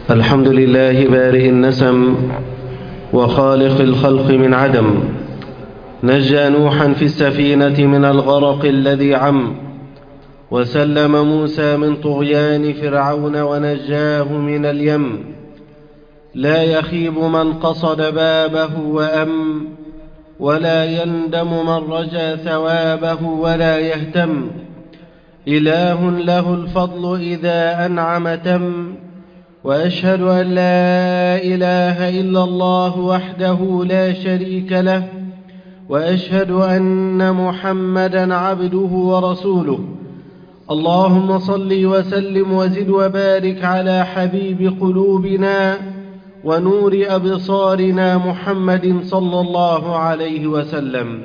الحمد لله بارئ النسم وخالق الخلق من عدم، نجى نوحا في السفينة من الغرق الذي عم، وسلم موسى من طغيان فرعون ونجاه من اليم. لا يخيب من قصد بابه وأم، ولا يندم من رجا ثوابه ولا يهتم. إله له الفضل إذا أنعم تم، وأشهد أن لا إله إلا الله وحده لا شريك له، وأشهد أن محمدا عبده ورسوله. اللهم صل وسلم وزد وبارك على حبيب قلوبنا ونور أبصارنا محمد صلى الله عليه وسلم.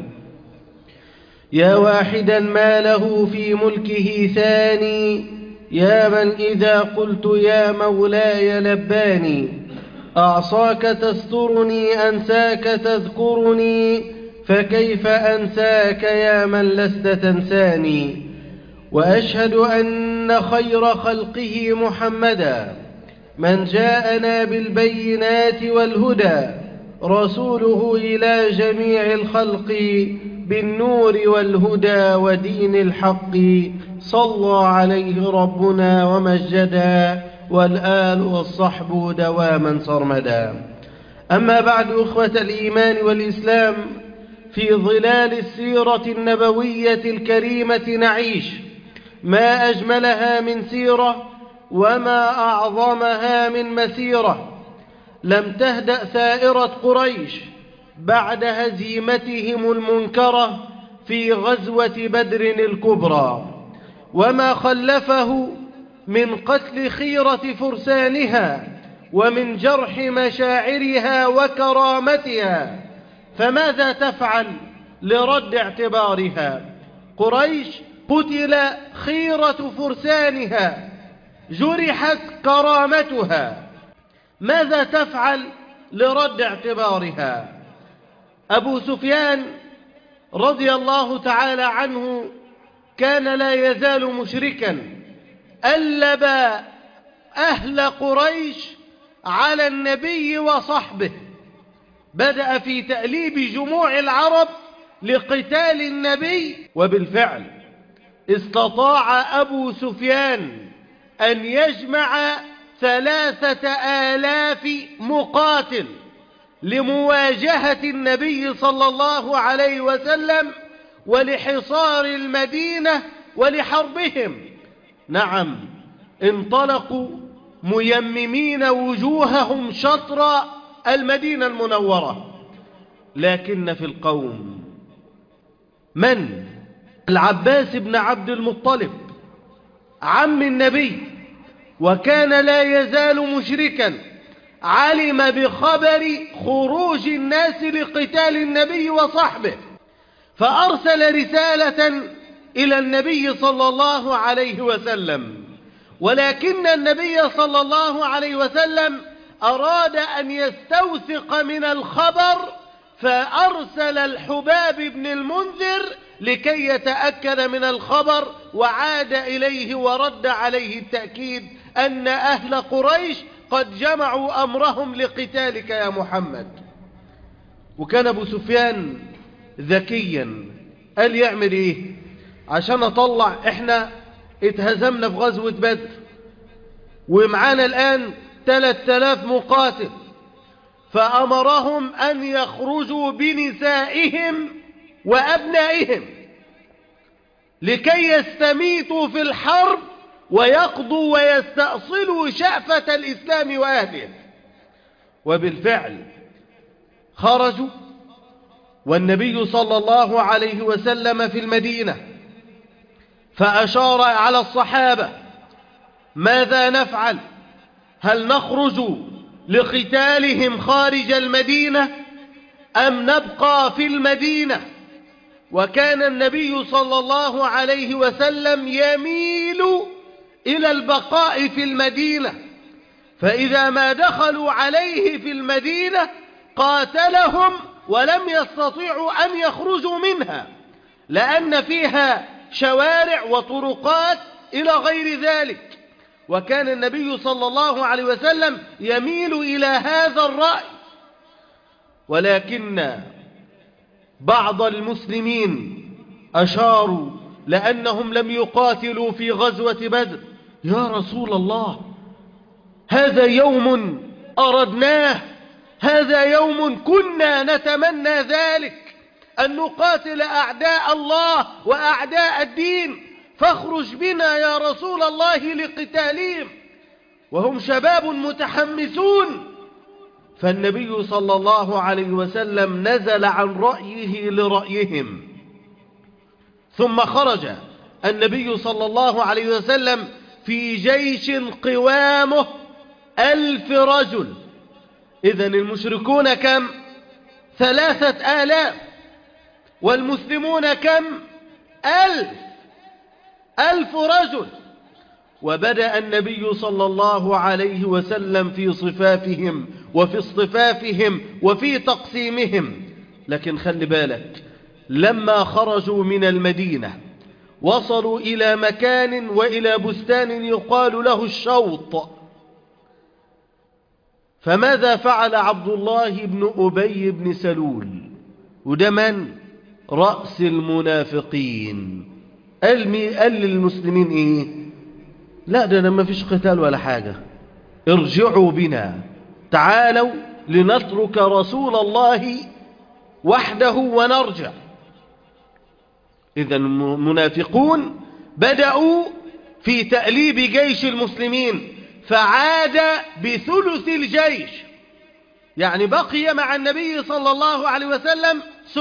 يا واحدا ما له في ملكه ثاني، يا من إذا قلت يا مولاي لباني. أعصاك تسترني أنساك تذكرني، فكيف أنساك يا من لست تنساني. وأشهد أن خير خلقه محمدا من جاءنا بالبينات والهدى، رسوله إلى جميع الخلق بالنور والهدى ودين الحق. صلى عليه ربنا ومجدا، والآل والصحب دواما سرمدا. أما بعد، أخوة الإيمان والإسلام، في ظلال السيرة النبوية الكريمة نعيش. ما أجملها من سيرة، وما أعظمها من مسيرة. لم تهدأ ثائرة قريش بعد هزيمتهم المنكرة في غزوة بدر الكبرى، وما خلفه من قتل خيرة فرسانها ومن جرح مشاعرها وكرامتها. فماذا تفعل لرد اعتبارها؟ قريش قتل خيرة فرسانها، جرحت كرامتها. ماذا تفعل لرد اعتبارها؟ أبو سفيان رضي الله تعالى عنه كان لا يزال مشركا، ألب أهل قريش على النبي وصحبه، بدأ في تأليب جموع العرب لقتال النبي. وبالفعل استطاع أبو سفيان أن يجمع 3000 مقاتل لمواجهة النبي صلى الله عليه وسلم ولحصار المدينة ولحربهم. نعم، انطلقوا ميممين وجوههم شطر المدينة المنورة. لكن في القوم من؟ العباس بن عبد المطلب عم النبي، وكان لا يزال مشركا، علم بخبر خروج الناس لقتال النبي وصحبه، فأرسل رسالة إلى النبي صلى الله عليه وسلم. ولكن النبي صلى الله عليه وسلم أراد أن يستوثق من الخبر، فأرسل الحباب بن المنذر لكي يتأكد من الخبر، وعاد إليه ورد عليه التأكيد أن أهل قريش قد جمعوا أمرهم لقتالك يا محمد. وكان أبو سفيان ذكيا، قال يعمل إيه عشان أطلع؟ إحنا اتهزمنا في غزوة بدر، ومعانا الآن 3000 مقاتل، فأمرهم أن يخرجوا بنسائهم وأبنائهم لكي يستميتوا في الحرب ويقضوا ويستأصلوا شأفة الإسلام وأهله. وبالفعل خرجوا، والنبي صلى الله عليه وسلم في المدينة، فأشار على الصحابة: ماذا نفعل؟ هل نخرج لقتالهم خارج المدينة أم نبقى في المدينة؟ وكان النبي صلى الله عليه وسلم يميل إلى البقاء في المدينة، فإذا ما دخلوا عليه في المدينة قاتلهم ولم يستطيعوا أن يخرجوا منها، لأن فيها شوارع وطرقات إلى غير ذلك. وكان النبي صلى الله عليه وسلم يميل إلى هذا الرأي، ولكن بعض المسلمين أشاروا لأنهم لم يقاتلوا في غزوة بدر: يا رسول الله، هذا يوم أردناه، هذا يوم كنا نتمنى ذلك، أن نقاتل أعداء الله وأعداء الدين، فاخرج بنا يا رسول الله لقتالهم. وهم شباب متحمسون. فالنبي صلى الله عليه وسلم نزل عن رأيه لرأيهم، ثم خرج النبي صلى الله عليه وسلم في جيش قوامه 1000 رجل. إذن المشركون كم؟ 3000، والمسلمون كم؟ 1000 رجل. وبدأ النبي صلى الله عليه وسلم في صفافهم وفي اصطفافهم وفي تقسيمهم. لكن خلي بالك، لما خرجوا من المدينة وصلوا إلى مكان وإلى بستان يقال له الشوط. فماذا فعل عبد الله بن أبي بن سلول؟ وده من؟ رأس المنافقين. قال للمسلمين إيه؟ لا، ده ما فيش قتال ولا حاجة، ارجعوا بنا، تعالوا لنترك رسول الله وحده ونرجع. إذن المنافقون بدأوا في تأليب جيش المسلمين، فعاد بثلث الجيش، يعني بقي مع النبي صلى الله عليه وسلم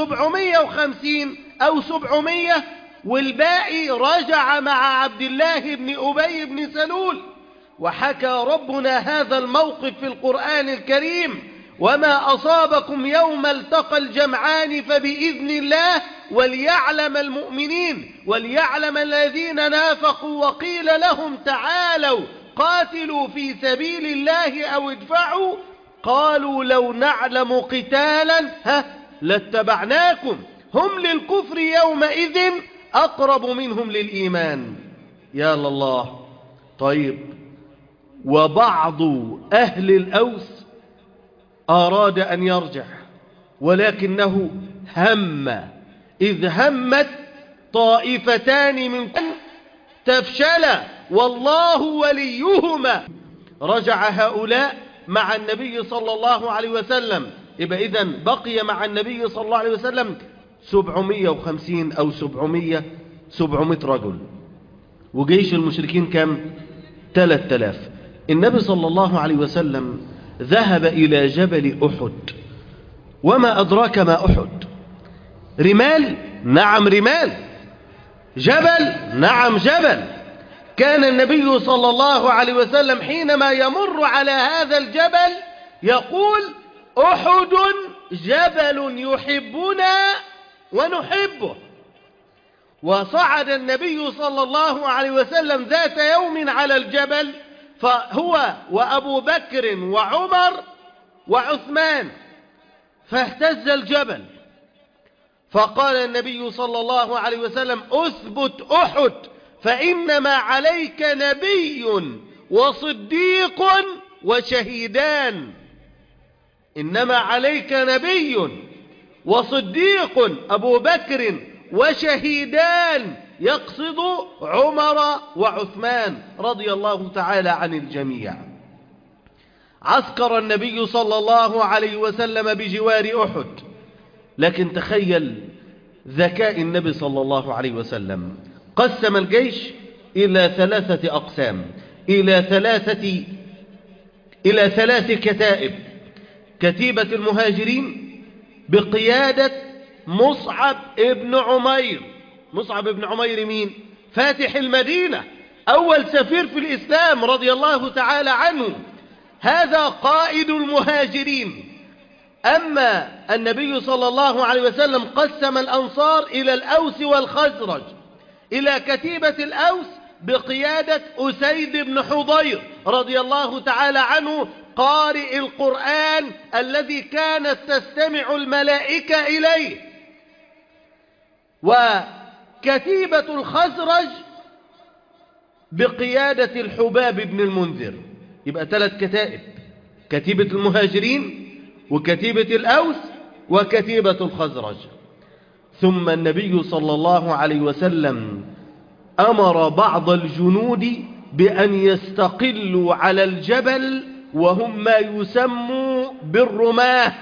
750 أو 700، والباقي رجع مع عبد الله بن أبي بن سلول. وحكى ربنا هذا الموقف في القرآن الكريم: وما أصابكم يوم التقى الجمعان فبإذن الله وليعلم المؤمنين وليعلم الذين نافقوا وقيل لهم تعالوا قاتلوا في سبيل الله أو ادفعوا قالوا لو نعلم قتالا لاتبعناكم هم للكفر يومئذ أقرب منهم للإيمان. يا الله. طيب، وبعض أهل الأوس أراد أن يرجع، ولكنه هم، إذ همت طائفتان منكم تفشلا والله وليهما. رجع هؤلاء مع النبي صلى الله عليه وسلم. يبقى إذن بقي مع النبي صلى الله عليه وسلم 750 أو 700 رجل، وجيش المشركين كم؟ 3000. النبي صلى الله عليه وسلم ذهب إلى جبل أحد. وما أدراك ما أحد؟ رمال؟ نعم رمال. جبل؟ نعم جبل. كان النبي صلى الله عليه وسلم حينما يمر على هذا الجبل يقول: أحد جبل يحبنا ونحبه. وصعد النبي صلى الله عليه وسلم ذات يوم على الجبل، فهو وأبو بكر وعمر وعثمان، فاهتز الجبل، فقال النبي صلى الله عليه وسلم: أثبت أحد فإنما عليك نبي وصديق وشهيدان. إنما عليك نبي وصديق أبو بكر وشهيدان، يقصد عمر وعثمان رضي الله تعالى عن الجميع. عسكر النبي صلى الله عليه وسلم بجوار أحد. لكن تخيل ذكاء النبي صلى الله عليه وسلم، قسم الجيش إلى 3 أقسام، إلى ثلاث كتائب: كتيبة المهاجرين بقيادة مصعب ابن عمير. مصعب ابن عمير مين؟ فاتح المدينة، أول سفير في الإسلام رضي الله تعالى عنه، هذا قائد المهاجرين. أما النبي صلى الله عليه وسلم قسم الأنصار إلى الأوس والخزرج، إلى كتيبة الأوس بقيادة أسيد بن حضير رضي الله تعالى عنه، قارئ القرآن الذي كانت تستمع الملائكة إليه. وكتيبة الخزرج بقيادة الحباب بن المنذر. يبقى 3 كتائب: كتيبة المهاجرين، وكتيبة الأوس، وكتيبة الخزرج. ثم النبي صلى الله عليه وسلم أمر بعض الجنود بأن يستقلوا على الجبل، وهم ما يسموا بالرماة،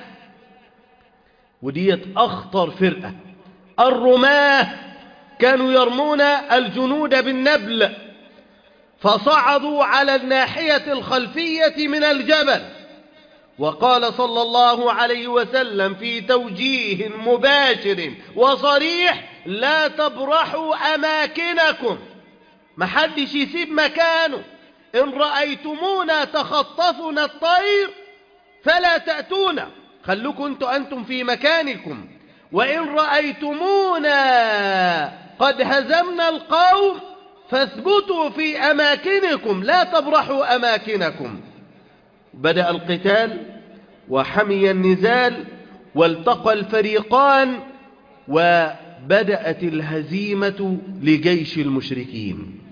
وديت أخطر فرقة. الرماة كانوا يرمون الجنود بالنبل، فصعدوا على الناحية الخلفية من الجبل. وقال صلى الله عليه وسلم في توجيه مباشر وصريح: لا تبرحوا أماكنكم، محدش يسيب مكانه. إن رأيتمونا تخطفنا الطير فلا تأتونا، خلوكم أنتم في مكانكم. وإن رأيتمونا قد هزمنا القوم فاثبتوا في أماكنكم، لا تبرحوا أماكنكم. بدأ القتال وحمي النزال، والتقى الفريقان، وبدأت الهزيمة لجيش المشركين.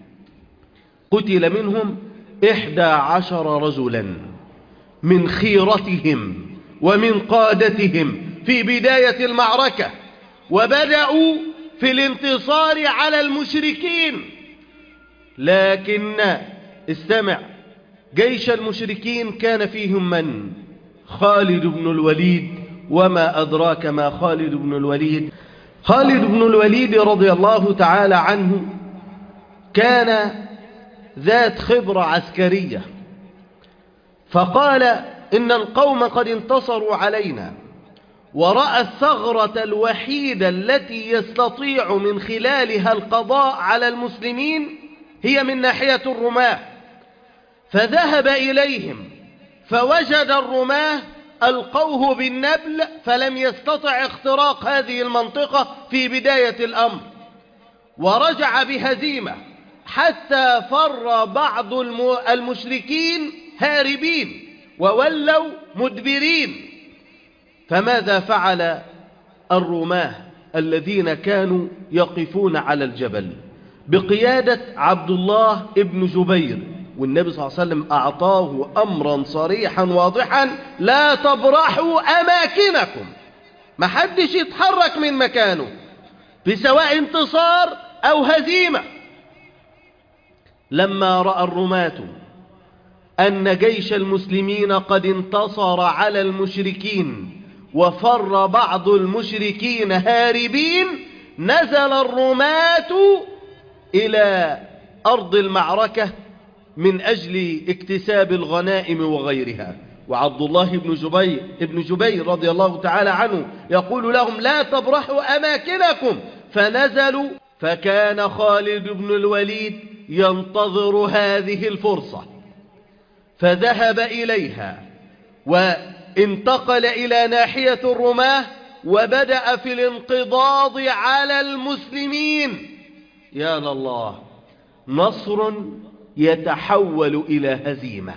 قتل منهم 11 رجلا من خيرتهم ومن قادتهم في بداية المعركة، وبدأوا في الانتصار على المشركين. لكن استمع، جيش المشركين كان فيهم من؟ خالد بن الوليد. وما أدراك ما خالد بن الوليد؟ خالد بن الوليد رضي الله تعالى عنه كان ذات خبرة عسكرية، فقال: إن القوم قد انتصروا علينا، ورأى الثغرة الوحيدة التي يستطيع من خلالها القضاء على المسلمين هي من ناحية الرماة، فذهب إليهم فوجد الرماة ألقوه بالنبل، فلم يستطع اختراق هذه المنطقة في بداية الأمر، ورجع بهزيمة حتى فر بعض المشركين هاربين وولوا مدبرين. فماذا فعل الرماة الذين كانوا يقفون على الجبل بقيادة عبد الله ابن جبير؟ والنبي صلى الله عليه وسلم أعطاه أمرا صريحا واضحا: لا تبرحوا أماكنكم، ما حدش يتحرك من مكانه بسواء انتصار أو هزيمة. لما رأى الرماة أن جيش المسلمين قد انتصر على المشركين وفر بعض المشركين هاربين، نزل الرماة إلى أرض المعركة من أجل اكتساب الغنائم وغيرها. وعبد الله بن جبير رضي الله تعالى عنه يقول لهم: لا تبرحوا أماكنكم. فنزلوا، فكان خالد بن الوليد ينتظر هذه الفرصة، فذهب إليها وانتقل إلى ناحية الرماة، وبدأ في الانقضاض على المسلمين. يا الله، نصر يتحول إلى هزيمة.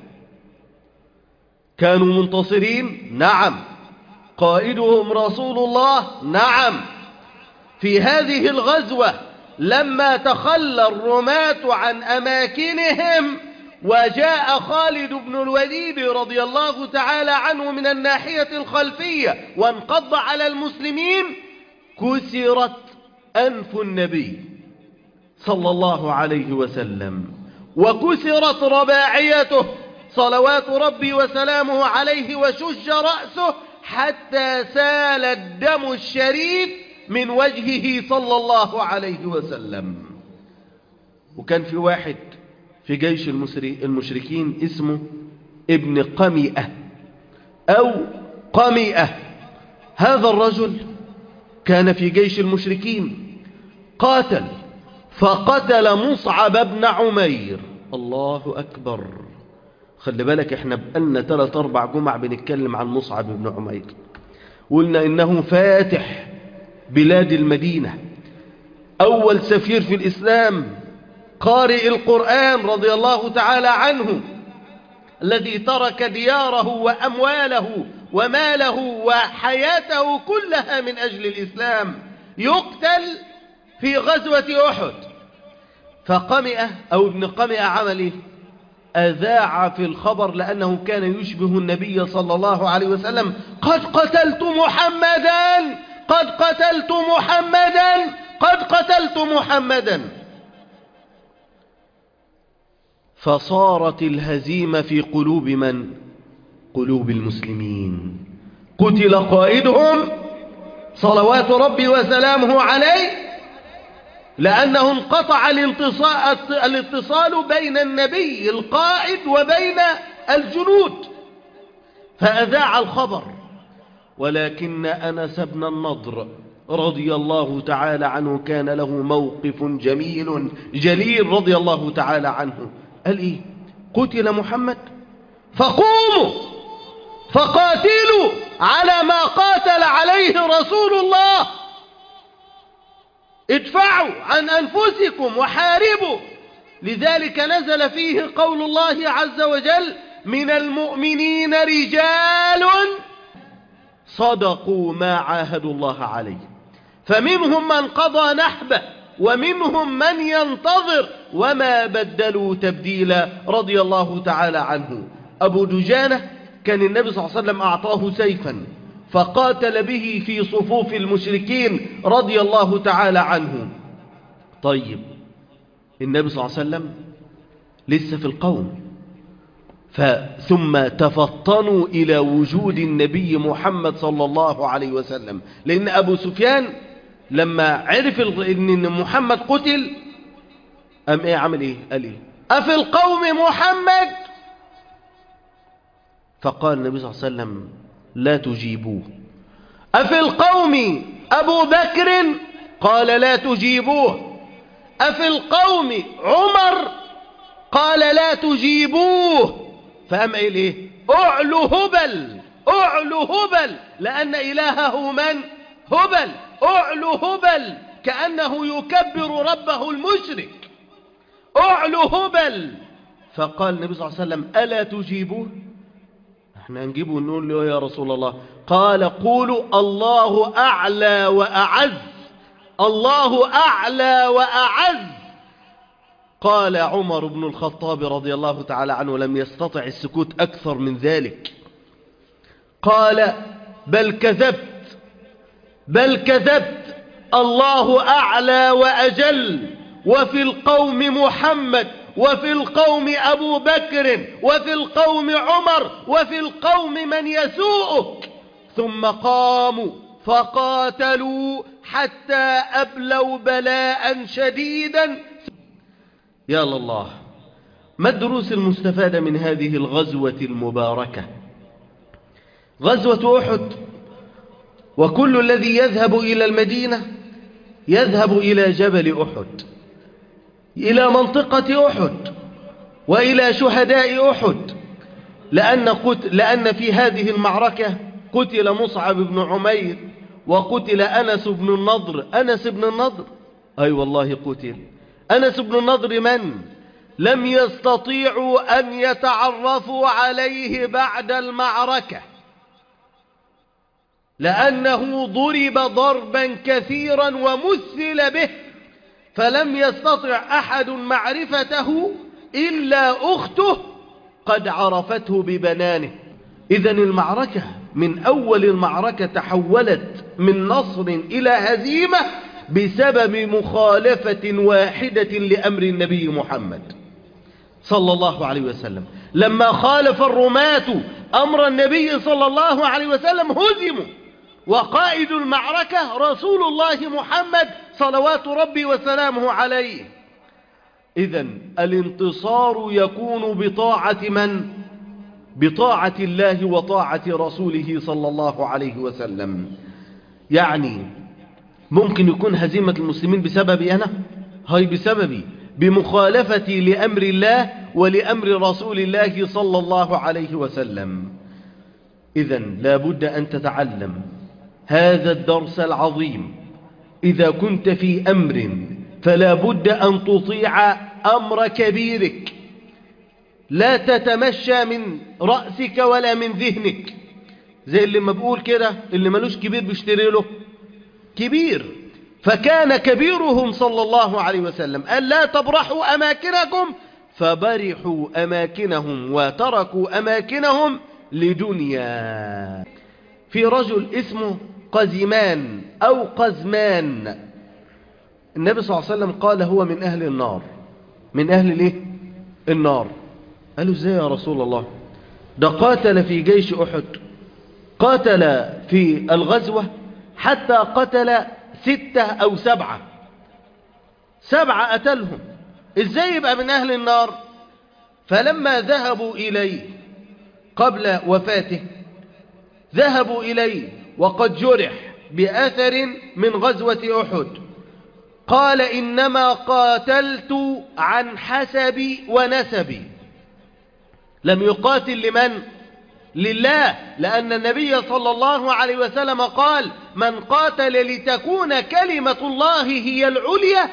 كانوا منتصرين، نعم. قائدهم رسول الله، نعم. في هذه الغزوة لما تخلى الرماة عن أماكنهم وجاء خالد بن الوليد رضي الله تعالى عنه من الناحية الخلفية وانقض على المسلمين، كسرت أنف النبي صلى الله عليه وسلم، وكسرت رباعيته صلوات ربي وسلامه عليه، وشج رأسه حتى سال الدم الشريف من وجهه صلى الله عليه وسلم. وكان في واحد في جيش المشركين اسمه ابن قمئة أو قمئة. هذا الرجل كان في جيش المشركين، قاتل فقتل مصعب بن عمير. الله أكبر. خلي بالك، احنا بقالنا 3-4 جمع بنتكلم عن مصعب بن عمير، قلنا إنه فاتح بلاد المدينة، أول سفير في الإسلام، قارئ القرآن رضي الله تعالى عنه، الذي ترك دياره وأمواله وماله وحياته كلها من أجل الإسلام، يقتل في غزوة أحد. فقمئة أو ابن قمئة عمل إيه؟ أذاع في الخبر لأنه كان يشبه النبي صلى الله عليه وسلم: قد قتلت محمدا، قد قتلت محمدا، قد قتلت محمدا. فصارت الهزيمة في قلوب من؟ قلوب المسلمين. قتل قائدهم صلوات ربي وسلامه عليه لأنه انقطع الاتصال بين النبي القائد وبين الجنود، فأذاع الخبر. ولكن أنس بن النضر رضي الله تعالى عنه كان له موقف جليل رضي الله تعالى عنه. قال إيه؟ قتل محمد فقوموا فقاتلوا على ما قاتل عليه رسول الله، ادفعوا عن أنفسكم وحاربوا. لذلك نزل فيه قول الله عز وجل: من المؤمنين رجال صدقوا ما عاهدوا الله عليه، فمنهم من قضى نحبه ومنهم من ينتظر وما بدلوا تبديلا رضي الله تعالى عنه. أبو دجانة كان النبي صلى الله عليه وسلم أعطاه سيفا فقاتل به في صفوف المشركين رضي الله تعالى عنه. طيب النبي صلى الله عليه وسلم لسه في القوم، ثم تفطنوا إلى وجود النبي محمد صلى الله عليه وسلم، لأن أبو سفيان لما عرف أن محمد قتل أم إيه عمل إيه؟ قال إيه؟ أفي القوم محمد؟ فقال النبي صلى الله عليه وسلم: لا تجيبوه. أفي القوم أبو بكر؟ قال: لا تجيبوه. أفي القوم عمر؟ قال: لا تجيبوه. فأم قال إيه؟ أعلو هبل، أعلو هبل، لأن إلهه من؟ هبل. أعلو هبل كأنه يكبر ربه المشرك، أعلو هبل. فقال النبي صلى الله عليه وسلم: ألا تجيبوه؟ احنا نجيبه ونقول له يا رسول الله. قال: قولوا الله أعلى وأعز، الله أعلى وأعز. قال عمر بن الخطاب رضي الله تعالى عنه لم يستطع السكوت أكثر من ذلك، قال: بل كذبت، بل كذبت، الله أعلى وأجل، وفي القوم محمد، وفي القوم أبو بكر، وفي القوم عمر، وفي القوم من يسوءك. ثم قاموا فقاتلوا حتى أبلوا بلاء شديدا. يا الله، ما الدروس المستفادة من هذه الغزوة المباركة؟ غزوة أحد، وكل الذي يذهب إلى المدينة يذهب إلى جبل أحد، إلى منطقة أحد، وإلى شهداء أحد، لأن في هذه المعركة قتل مصعب بن عمير، وقتل أنس بن النضر. أنس بن النضر أي والله قتل. أنس بن النضر من لم يستطيعوا أن يتعرفوا عليه بعد المعركة، لأنه ضرب ضربا كثيرا ومثل به، فلم يستطع أحد معرفته إلا أخته قد عرفته ببنانه. إذن المعركة من أول المعركة تحولت من نصر إلى هزيمة بسبب مخالفة واحدة لأمر النبي محمد صلى الله عليه وسلم. لما خالف الرماة أمر النبي صلى الله عليه وسلم هزموا، وقائد المعركة رسول الله محمد صلوات ربي وسلامه عليه. إذن الانتصار يكون بطاعة من؟ بطاعة الله وطاعة رسوله صلى الله عليه وسلم. يعني ممكن يكون هزيمة المسلمين بسببي أنا، هاي بسببي، بمخالفتي لأمر الله ولأمر رسول الله صلى الله عليه وسلم. إذن لا بد أن تتعلم هذا الدرس العظيم. إذا كنت في أمر فلا بد أن تطيع أمر كبيرك، لا تتمشى من رأسك ولا من ذهنك، زي اللي ما بقول كده اللي ملوش كبير بيشتري له كبير. فكان كبيرهم صلى الله عليه وسلم أن لا تبرحوا أماكنكم، فبرحوا أماكنهم وتركوا أماكنهم لدنيا. في رجل اسمه قزمان أو قزمان، النبي صلى الله عليه وسلم قال هو من أهل النار. من أهل ليه؟ النار. قالوا ازاي يا رسول الله؟ ده قاتل في جيش أحد، قاتل في الغزوة حتى قتل 6 أو 7 قتلهم، ازاي يبقى من أهل النار؟ فلما ذهبوا إليه قبل وفاته، ذهبوا إليه وقد جرح بأثر من غزوة أحد، قال إنما قاتلت عن حسبي ونسبي. لم يقاتل لمن؟ لله، لأن النبي صلى الله عليه وسلم قال من قاتل لتكون كلمة الله هي العليا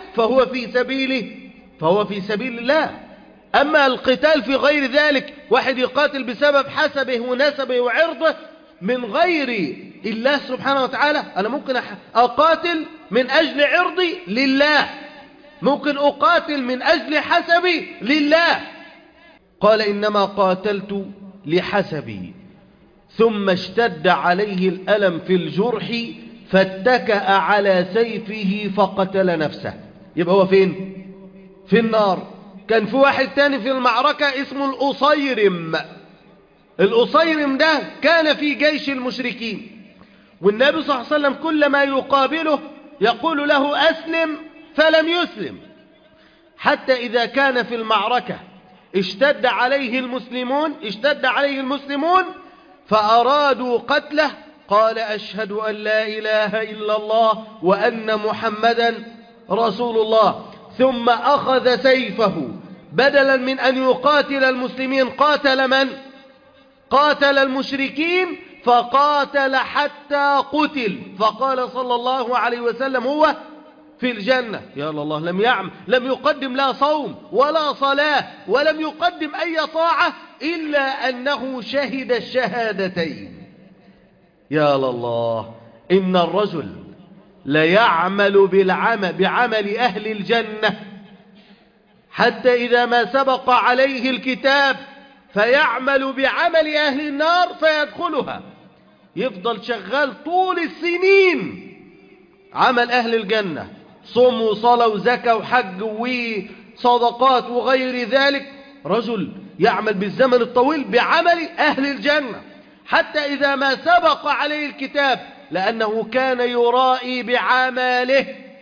فهو في سبيل الله. أما القتال في غير ذلك، واحد يقاتل بسبب حسبه ونسبه وعرضه من غير الله سبحانه وتعالى. أنا ممكن أقاتل من أجل عرضي لله، ممكن أقاتل من أجل حسبي لله. قال إنما قاتلت لحسبي، ثم اشتد عليه الألم في الجرح فاتكأ على سيفه فقتل نفسه. يبقى هو فين؟ في النار. كان في واحد تاني في المعركة اسمه الأصيرم. الأصيرم ده كان في جيش المشركين، والنبي صلى الله عليه وسلم كلما يقابله يقول له أسلم، فلم يسلم، حتى إذا كان في المعركة اشتد عليه المسلمون فأرادوا قتله، قال أشهد أن لا إله إلا الله وأن محمدا رسول الله، ثم أخذ سيفه بدلا من أن يقاتل المسلمين قاتل من؟ قاتل المشركين، فقاتل حتى قتل، فقال صلى الله عليه وسلم هو في الجنة. يا الله، لم يقدم لا صوم ولا صلاة ولم يقدم أي طاعة إلا أنه شهد الشهادتين. يا الله، إن الرجل ليعمل بعمل أهل الجنة حتى إذا ما سبق عليه الكتاب فيعمل بعمل أهل النار فيدخلها، يفضل شغال طول السنين عمل أهل الجنة، صوم وصلاة وزكاة وحج وصدقات وغير ذلك. رجل يعمل بالزمن الطويل بعمل أهل الجنة حتى إذا ما سبق عليه الكتاب، لأنه كان يرائي بعمله،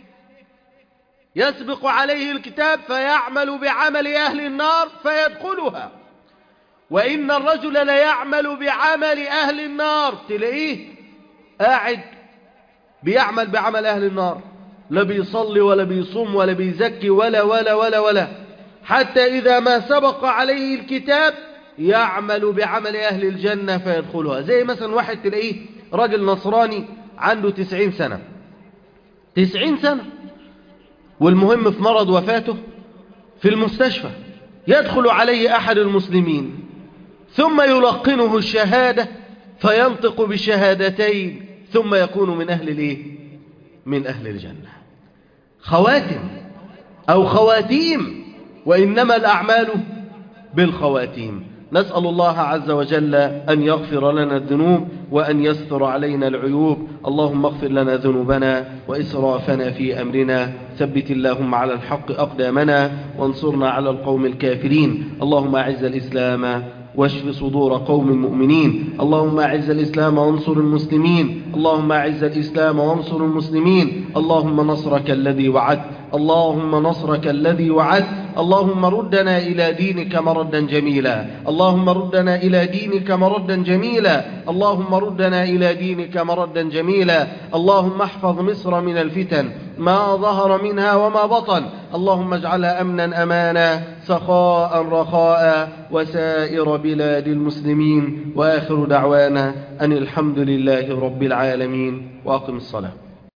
يسبق عليه الكتاب فيعمل بعمل أهل النار فيدخلها. وإن الرجل ليعمل بعمل أهل النار، تلاقيه قاعد بيعمل بعمل أهل النار، لا بيصلي ولا بيصوم ولا بيزكي ولا حتى إذا ما سبق عليه الكتاب يعمل بعمل أهل الجنة فيدخلها. زي مثلا واحد تلاقيه راجل نصراني عنده 90 سنة، والمهم في مرض وفاته في المستشفى، يدخل عليه أحد المسلمين ثم يلقنه الشهادة فينطق بشهادتين ثم يكون من أهل الإيه؟ من أهل الجنة. خواتم أو خواتيم، وإنما الأعمال بالخواتيم. نسأل الله عز وجل أن يغفر لنا الذنوب وأن يستر علينا العيوب. اللهم اغفر لنا ذنوبنا وإسرافنا في أمرنا، ثبت اللهم على الحق أقدامنا وانصرنا على القوم الكافرين. اللهم أعز الإسلام واشف صدور قوم المؤمنين. اللهم أعز الإسلام وانصر المسلمين. اللهم أعز الإسلام وانصر المسلمين. اللهم نصرك الذي وعدت، اللهم نصرك الذي وعدت. اللهم ردنا إلى دينك مردا جميلا، اللهم ردنا إلى دينك مردا جميلا، اللهم ردنا إلى دينك مردا جميلا. اللهم احفظ مصر من الفتن ما ظهر منها وما بطن، اللهم اجعلها أمنا أمانا سخاء رخاء وسائر بلاد المسلمين. وآخر دعوانا أن الحمد لله رب العالمين. وأقم الصلاة.